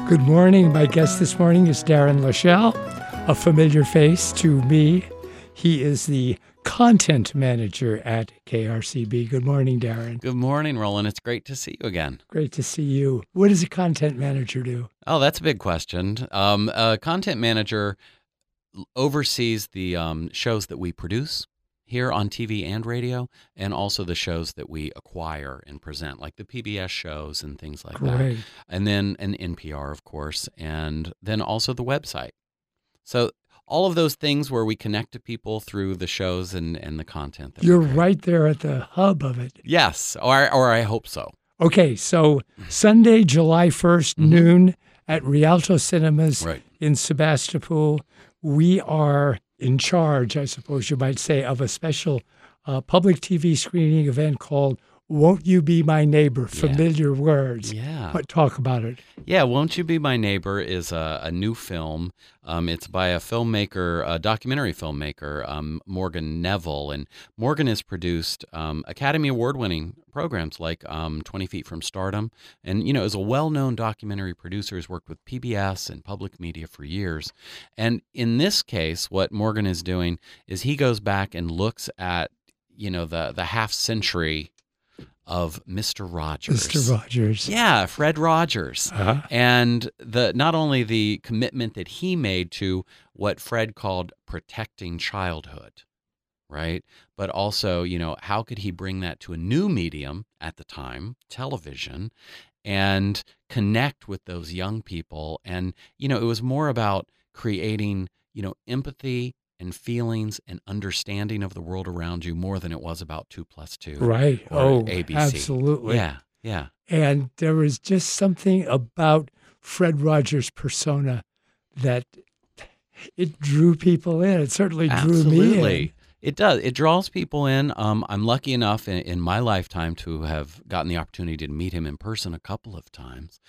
Good morning. My guest this morning is Darren Lashelle, a familiar face to me. He is the content manager at KRCB. Good morning, Darren. Good morning, Roland. It's great to see you again. Great to see you. What does a content manager do? Oh, that's a big question. A content manager oversees the shows that we produce here on TV and radio, and also the shows that we acquire and present, like the PBS shows and things like that. And then an NPR, of course, and then also the website. So all of those things where we connect to people through the shows and the content. You're right there at the hub of it. Yes, or I hope so. Okay, so Sunday, July 1st, noon at Rialto Cinemas in Sebastopol. We are in charge, I suppose you might say, of a special public TV screening event called Won't You Be My Neighbor? Familiar words. Yeah. But talk about it. Yeah, Won't You Be My Neighbor is a new film. It's by a documentary filmmaker, Morgan Neville. And Morgan has produced Academy Award-winning programs like 20 Feet from Stardom. And, is a well-known documentary producer who's worked with PBS and public media for years. And in this case, what Morgan is doing is he goes back and looks at, the half-century of Mr. Rogers. Mr. Rogers. Yeah, Fred Rogers. Uh-huh. And not only the commitment that he made to what Fred called protecting childhood, right? But also, how could he bring that to a new medium at the time, television, and connect with those young people. And, it was more about creating, empathy and feelings and understanding of the world around you more than it was about 2 + 2. Right. Or ABC. Absolutely. Yeah. And there was just something about Fred Rogers' persona that it drew people in. It certainly drew me in. It does. It draws people in. I'm lucky enough in my lifetime to have gotten the opportunity to meet him in person a couple of times.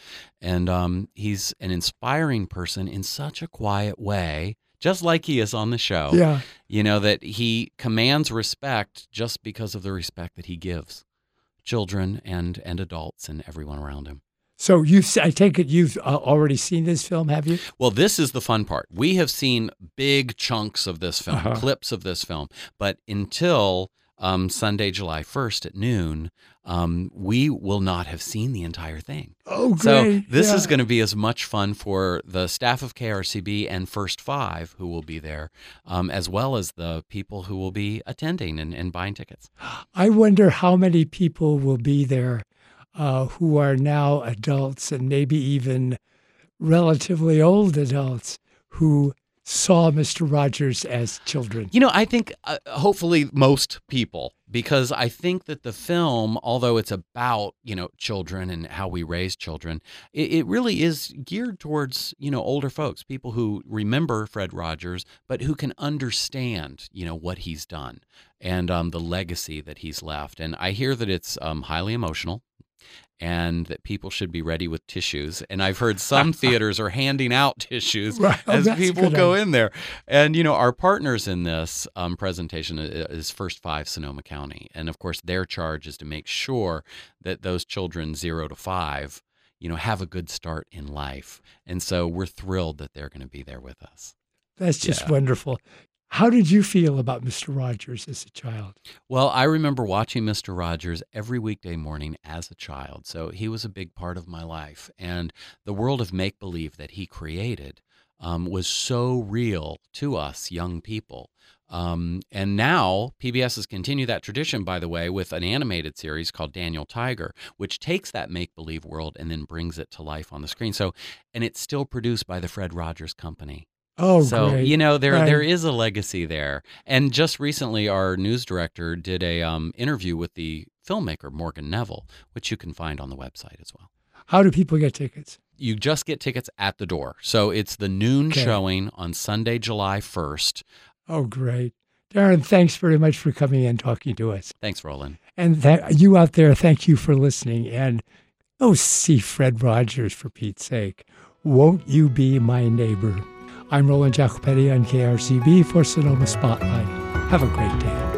And he's an inspiring person in such a quiet way, just like he is on the show. Yeah. That he commands respect just because of the respect that he gives children and adults and everyone around him. So I take it you've already seen this film, have you? Well, this is the fun part. We have seen big chunks of this film, clips of this film, but until Sunday, July 1st at noon, we will not have seen the entire thing. Oh, great. So this is going to be as much fun for the staff of KRCB and First Five who will be there, as well as the people who will be attending and buying tickets. I wonder how many people will be there who are now adults and maybe even relatively old adults who saw Mr. Rogers as children. I think hopefully most people, because I think that the film, although it's about, children and how we raise children, it really is geared towards, older folks, people who remember Fred Rogers, but who can understand, what he's done and the legacy that he's left. And I hear that it's highly emotional, and that people should be ready with tissues. And I've heard some theaters are handing out tissues as people go in there. And, our partners in this presentation is First Five Sonoma County. And, of course, their charge is to make sure that those children 0 to 5, have a good start in life. And so we're thrilled that they're going to be there with us. That's just wonderful. How did you feel about Mr. Rogers as a child? Well, I remember watching Mr. Rogers every weekday morning as a child, so he was a big part of my life. And the world of make-believe that he created was so real to us young people. And now PBS has continued that tradition, by the way, with an animated series called Daniel Tiger, which takes that make-believe world and then brings it to life on the screen. And it's still produced by the Fred Rogers Company. Oh, so, great. There is a legacy there. And just recently, our news director did a interview with the filmmaker, Morgan Neville, which you can find on the website as well. How do people get tickets? You just get tickets at the door. So it's the noon showing on Sunday, July 1st. Oh, great. Darren, thanks very much for coming and talking to us. Thanks, Roland. And you out there, thank you for listening. And see Fred Rogers, for Pete's sake. Won't You Be My Neighbor? I'm Roland Jacopetti on KRCB for Sonoma Spotlight. Have a great day.